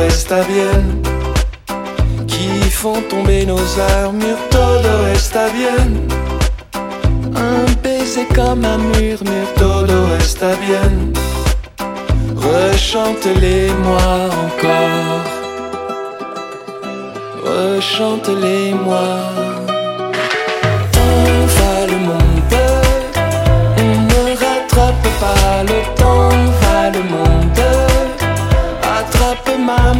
está bien, qui font tomber nos armures, todo está bien. Un baiser comme un murmure, todo está bien. Rechante-les-moi encore, rechante-les-moi.